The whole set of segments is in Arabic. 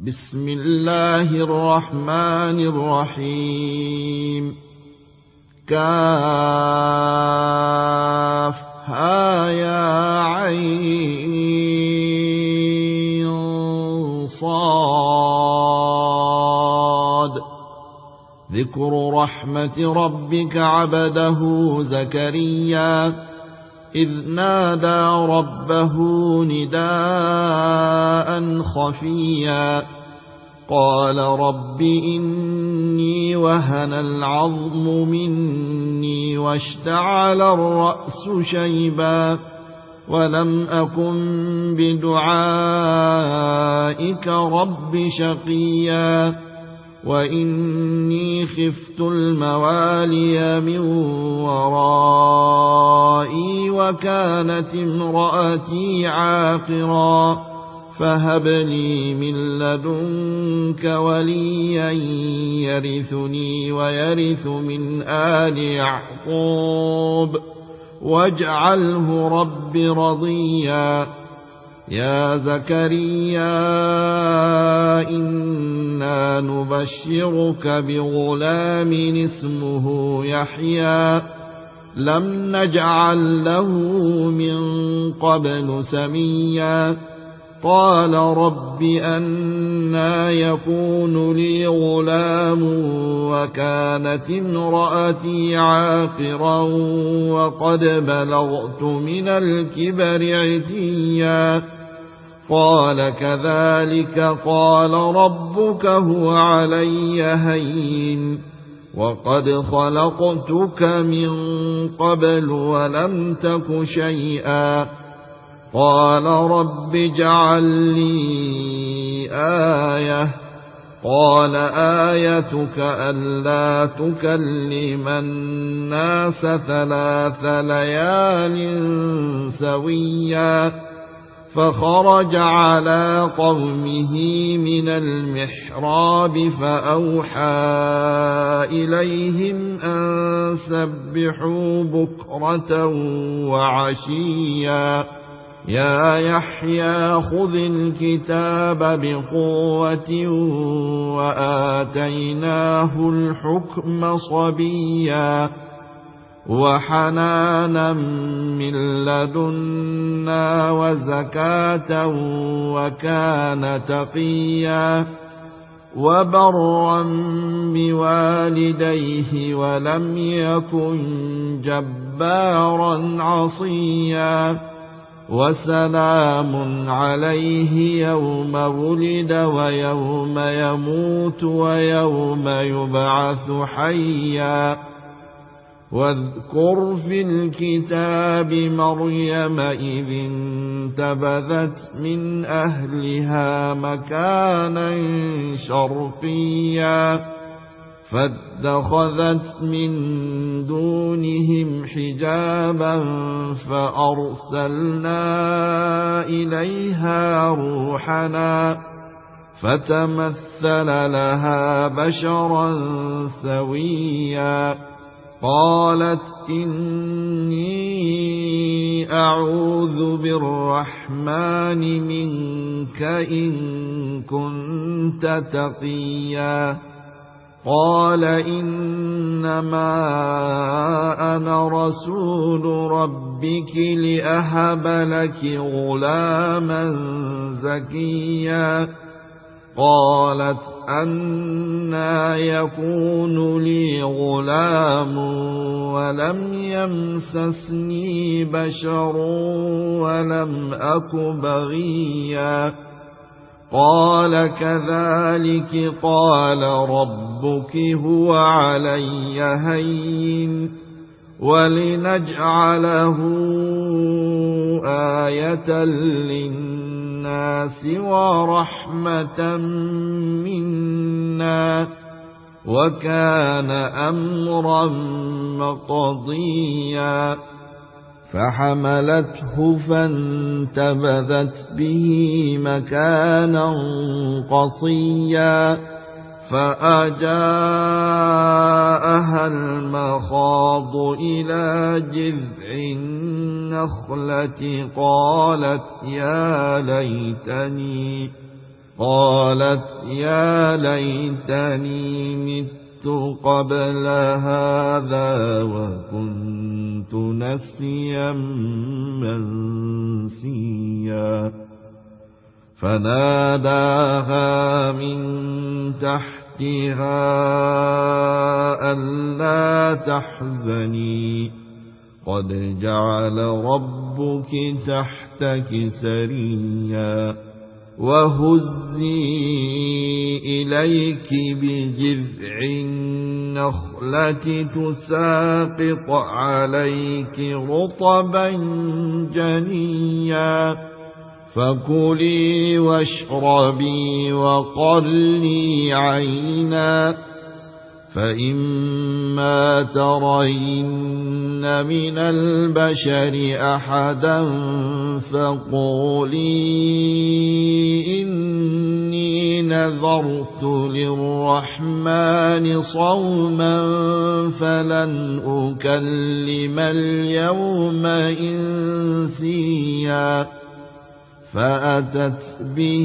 بسم الله الرحمن الرحيم. كافها يا عين صاد. ذكر رحمة ربك عبده زكريا إذ نادى ربه نداء خفيا قال رب إني وهن العظم مني واشتعل الرأس شيبا ولم أكن بدعائك رب شقيا وإني خفت الموالي من ورائي وكانت امرأتي عاقرا فهب لي من لدنك وليا يرثني ويرث من آل يعقوب واجعله رب رضيا. يا زكريا إنا نبشرك بغلام اسمه يحيى لم نجعل له من قبل سميا قال رب أنى يكون لي غلام وكانت امرأتي عاقرا وقد بلغت من الكبر عتيا قال كذلك قال ربك هو علي هين وقد خلقتك من قبل ولم تك شيئا قال رب اجعل لي آية قال آيتك ألا تكلم الناس 3 ليال سويا فخرج على قومه من المحراب فأوحى إليهم أن سبحوا بكرة وعشيا يا يحيى خذ الكتاب بقوة وآتيناه الحكم صبيا وحنانا من لدنا وزكاة وكان تقيا وبرا بوالديه ولم يكن جبارا عصيا وسلام عليه يوم ولد ويوم يموت ويوم يبعث حيا واذكر في الكتاب مريم إذ انتبذت من أهلها مكانا شرقيا فاتخذت من دونهم حجابا فأرسلنا إليها روحنا فتمثل لها بشرا سويا قالت إني أعوذ بالرحمن منك إن كنت تقيا قال إنما أنا رسول ربك لأهب لك غلاما زكيا قالت أنى يكون لي غلام ولم يمسسني بشر ولم أك بغيا قال كذلك قال ربك هو علي هين ولنجعله آية للناس ورحمة منا وكان أمرا مقضيا فحملته فانتبذت به مكانا قصيا فأجاءها المخاض إلى جذع النخلة قالت قالت يا ليتني مت قبل هذا وكنت نسيا منسيا فناداها من تحتها ألا تحزني قد جعل ربك تحتك سريا وهزي إليك بجذع النخلة تساقط عليك رطبا جنيا فكلي واشربي وقري عينا فإما ترين من البشر أحدا فقولي إني نذرت للرحمن صوما فلن أكلم اليوم إنسيا فأتت به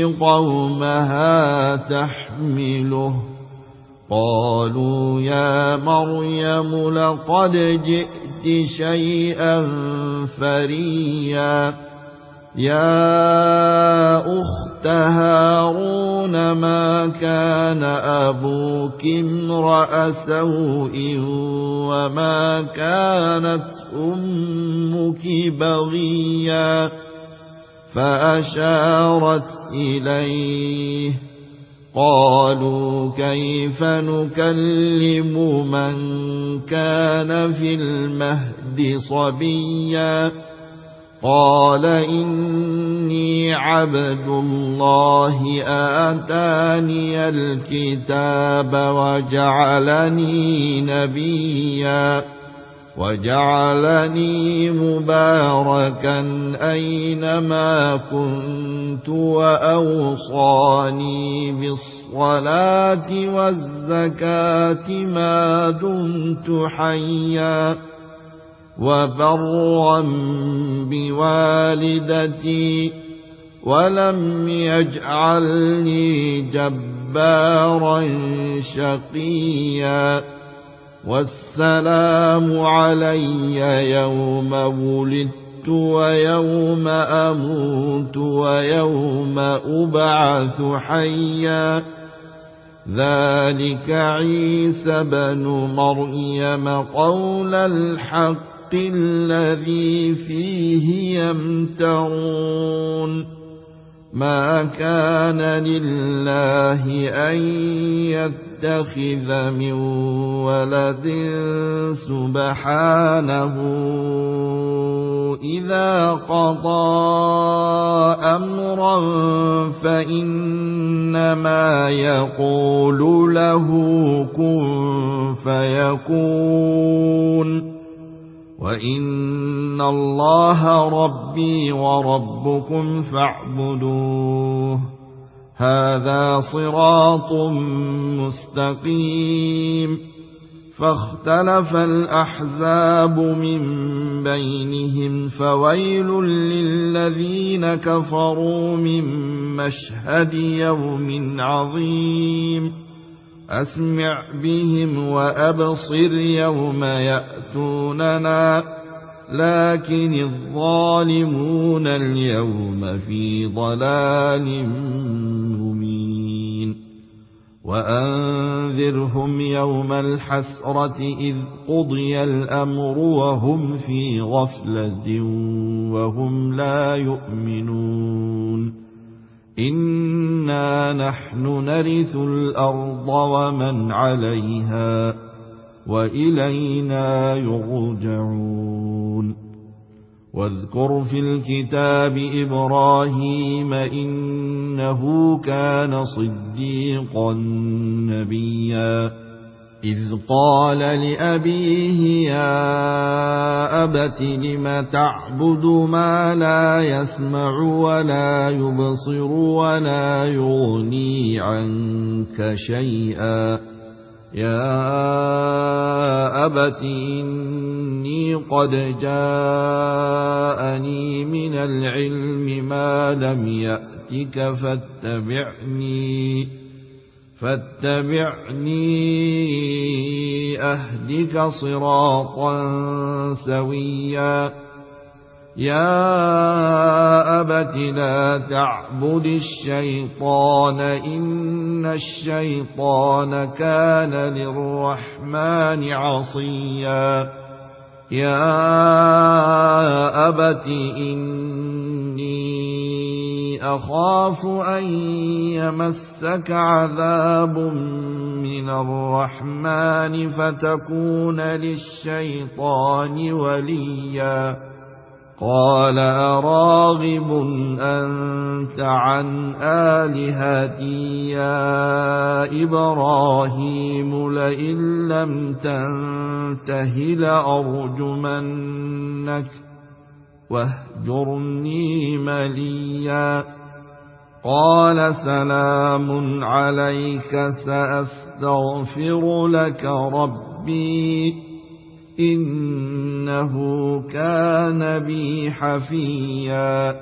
قومها تحمله قالوا يا مريم لقد جئت شيئا فريا يا أخت هارون ما كان أبوك امرأ سوء وما كانت أمك بغيا فأشارت إليه قالوا كيف نكلم من كان في المهد صبيا قال إني عبد الله آتاني الكتاب وجعلني نبيا وجعلني مباركا أينما كنت وأوصاني بالصلاة والزكاة ما دمت حيا وبرا بوالدتي ولم يجعلني جبارا شقيا والسلام علي يوم ولدت ويوم أموت ويوم أبعث حيا ذلك عيسى بن مريم قول الحق الذي فيه يمترون ما كان لله أن يتخذ من ولد سبحانه إذا قضى أمرا فإنما يقول له كن فيكون وإن الله ربي وربكم فاعبدوه هذا صراط مستقيم فاختلف الأحزاب من بينهم فويل للذين كفروا من مشهد يوم عظيم أسمع بهم وأبصر يوم يأتوننا لكن الظالمون اليوم في ضلال مبين وأنذرهم يوم الحسرة إذ قضي الأمر وهم في غفلة وهم لا يؤمنون إنا نحن نرث الأرض ومن عليها وإلينا يرجعون واذكر في الكتاب إبراهيم إنه كان صديقا نبيا إذ قال لأبيه يا أبت لم تعبد ما لا يسمع ولا يبصر ولا يغني عنك شيئا يا أبت إني قد جاءني من العلم ما لم يأتك فاتبعني أهدك صراطا سويا يا أبت لا تعبد الشيطان إن الشيطان كان للرحمن عصيا يا أبت إني أخاف أن يمسك عذاب من الرحمن فتكون للشيطان وليا قال أراغب أنت عن آلهتي يا إبراهيم لئن لم تنته لأرجمنك واهجرني مليا قال سلام عليك سأستغفر لك ربي إنه كان بي حفيا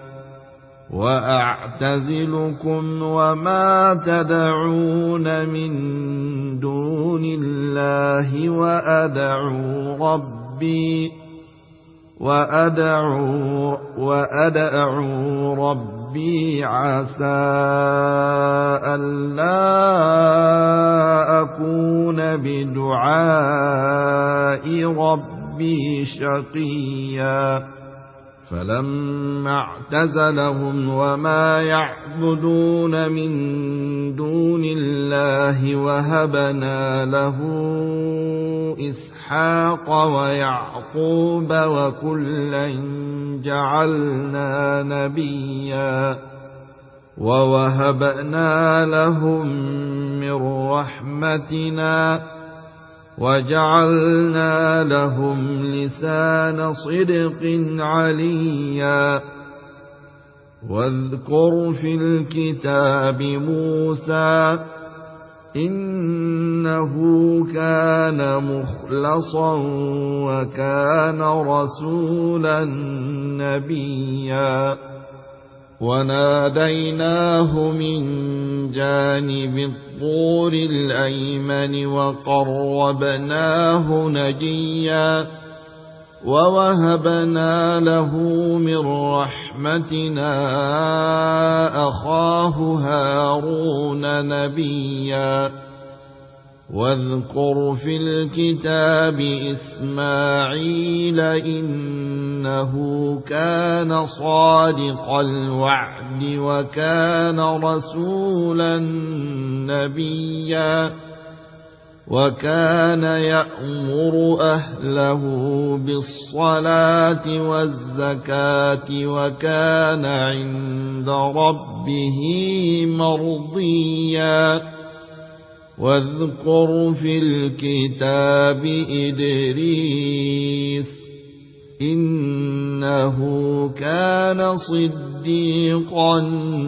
وأعتزلكم وما تدعون من دون الله وأدعو ربي عسى ألا أكون بدعاء ربي شقيا فلما اعتزلهم وما يعبدون من دون الله وهبنا له إسحاق ويعقوب وكلا جعلنا نبيا ووهبنا لهم من رحمتنا وجعلنا لهم لسان صدق عليا واذكر في الكتاب موسى إنه كان مخلصا وكان رسولا نبيا وناديناه من جانب الطور الأيمن وقربناه نجيا ووهبنا له من رحمتنا أخاه هارون نبيا واذكر في الكتاب إسماعيل إنه كان صادق الوعد وكان رسولا نبيا وكان يأمر أهله بالصلاة والزكاة وكان عند ربه مرضيا واذكر في الكتاب إدريس إنه كان صديقا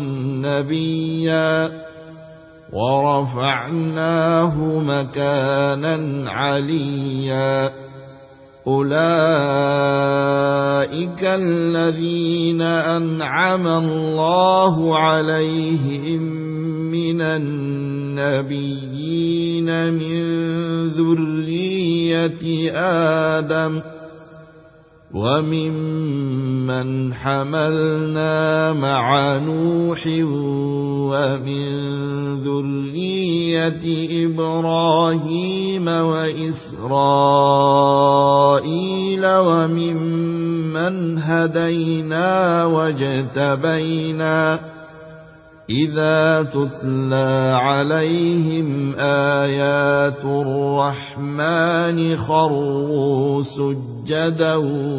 نبيا ورفعناه مكانا عليا أولئك الذين أنعم الله عليهم من النبيين من ذرية آدم وممن حملنا مع نوح ومن ذرية إبراهيم وإسرائيل وممن هدينا واجتبينا إذا تتلى عليهم آيات الرحمن خروا سجدا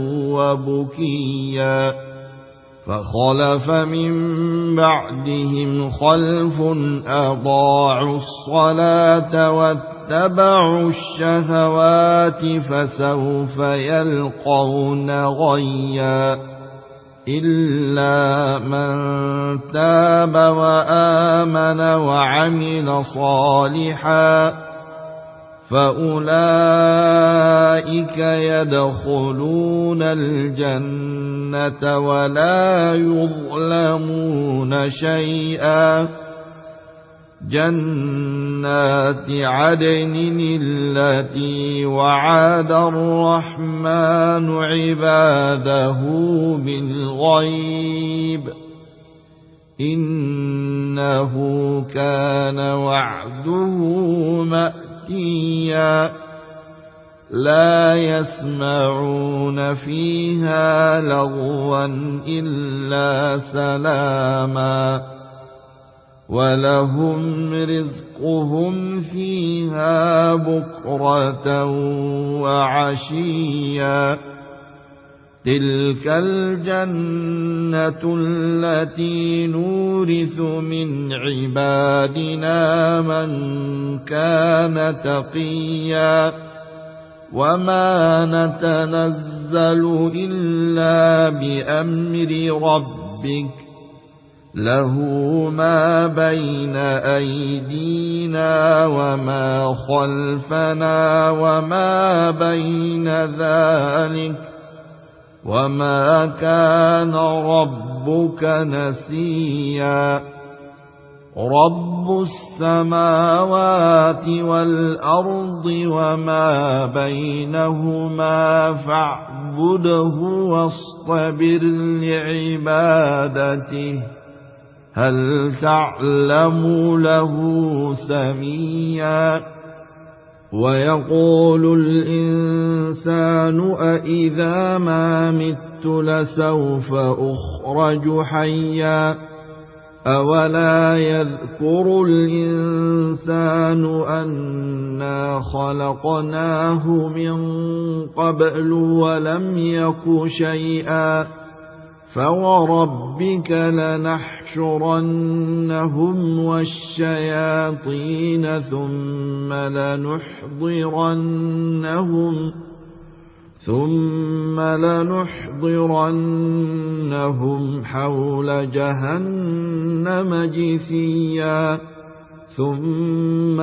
وبكيا فخلف من بعدهم خلف أضاعوا الصلاة واتبعوا الشهوات فسوف يلقون غيا إلا من تاب وآمن وعمل صالحا فأولئك يدخلون الجنة ولا يظلمون شيئا جنات عدن التي وعد الرحمن عباده بالغيب إنه كان وعده مأتيا لا يسمعون فيها لغوا إلا سلاما ولهم رزقهم فيها بكرة وعشيا تلك الجنة التي نورث من عبادنا من كان تقيا وما نتنزل إلا بأمر ربك له ما بين أيدينا وما خلفنا وما بين ذلك وما كان ربك نسيا رب السماوات والأرض وما بينهما فاعبده واصطبر لعبادته هل تعلم له سميا ويقول الإنسان أإذا ما مت لسوف أخرج حيا أولا يذكر الإنسان أنا خلقناه من قبل ولم يك شيئا فوربك لنحشرنهم والشياطين ثم لنحضرنهم حول جهنم جثيا ثم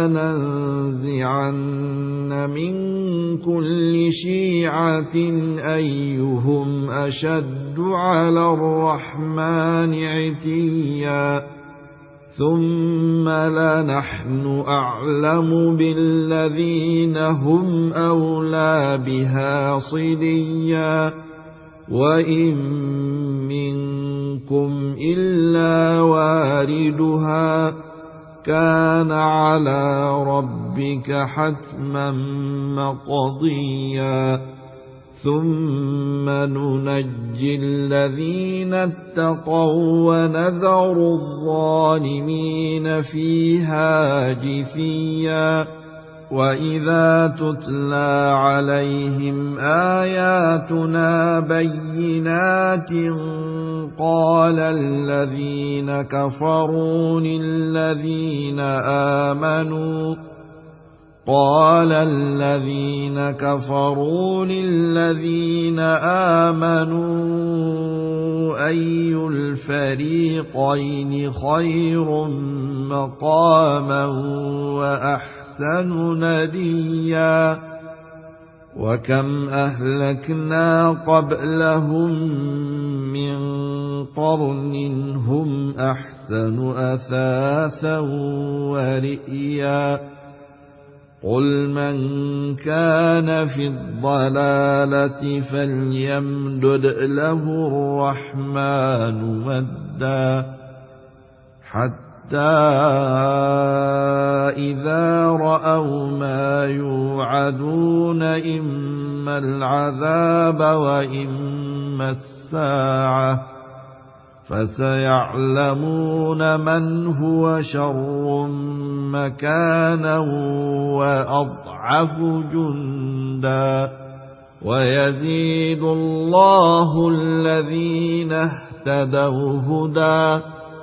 لننزعن من كل شيعة أيهم أشد على الرحمن عتيا ثم لنحن أعلم بالذين هم أولى بها صليا وإن منكم إلا واردها كان على ربك حتما مقضيا ثم ننجي الذين اتقوا ونذر الظالمين فيها جثيا وإذا تتلى عليهم آياتنا بينات قال الذين كفروا للذين آمنوا أي الفريقين خير مقاما وأحسن نديا وكم أهلكنا قبلهم من قرن هم أحسن أثاثا ورئيا قل من كان في الضلالة فليمدد له الرحمن مدا حتى إذا رأوا ما يوعدون إما العذاب وإما الساعة فسيعلمون من هو شر مكانا وأضعف جندا ويزيد الله الذين اهتدوا هدى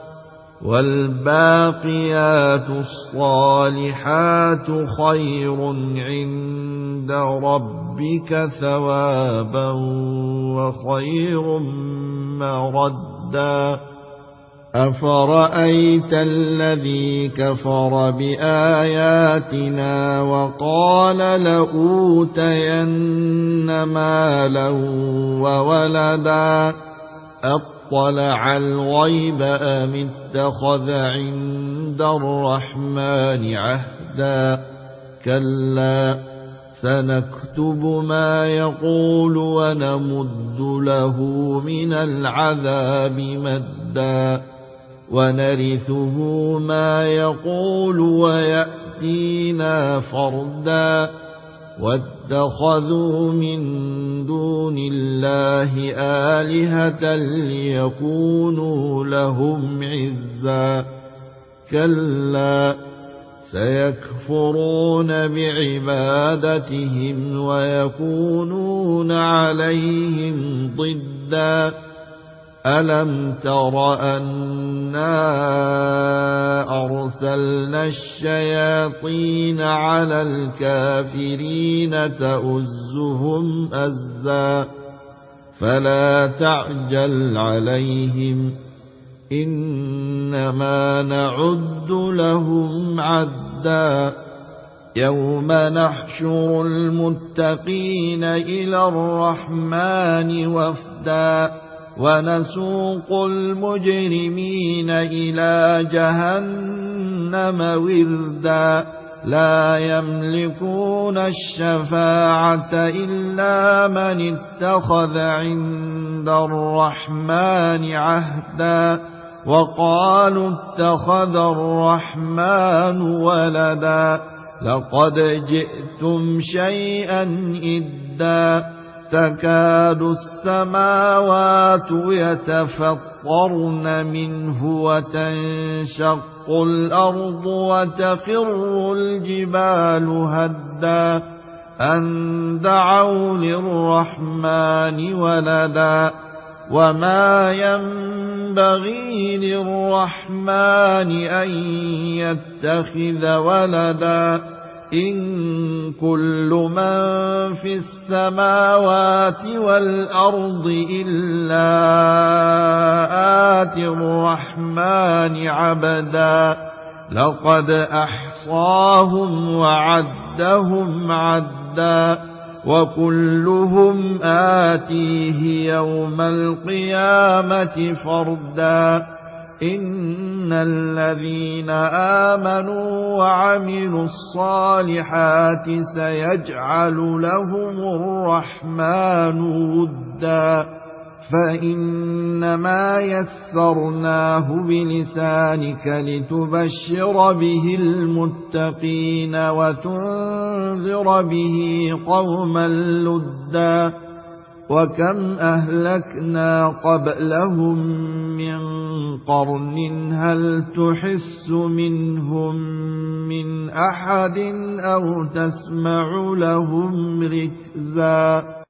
والباقيات الصالحات خير عند ربك ثوابا وخير مردا أفرأيت الذي كفر بآياتنا وقال لأوتين مالا وولدا أطلع الغيب أم اتخذ عند الرحمن عهدا كلا سنكتب ما يقول ونمد له من العذاب مدا ونرثه ما يقول ويأتينا فردا واتخذوا من دون الله آلهة ليكونوا لهم عزا كلا سيكفرون بعبادتهم ويكونون عليهم ضدا ألم تر أنا أرسلنا الشياطين على الكافرين تؤزهم أزا فلا تعجل عليهم إنما نعد لهم عدا يوم نحشر المتقين إلى الرحمن وفدا ونسوق المجرمين إلى جهنم وردا لا يملكون الشفاعة إلا من اتخذ عند الرحمن عهدا وقالوا اتخذ الرحمن ولدا لقد جئتم شيئا إدا تكاد السماوات يتفطرن منه وتنشق الأرض وتخر الجبال هدا أن دعوا للرحمن ولدا وما ينبغي للرحمن أن يتخذ ولدا إن كل من في السماوات والأرض إلا آتي الرحمن عبدا لقد أحصاهم وعدهم عدا وكلهم آتيه يوم القيامة فردا إن الذين آمنوا وعملوا الصالحات سيجعل لهم الرحمن ودا فإنما يسرناه بلسانك لتبشر به المتقين وتنذر به قوما لدا وكم أهلكنا قبلهم من قرن هل تحس منهم من أحد أو تسمع لهم ركزا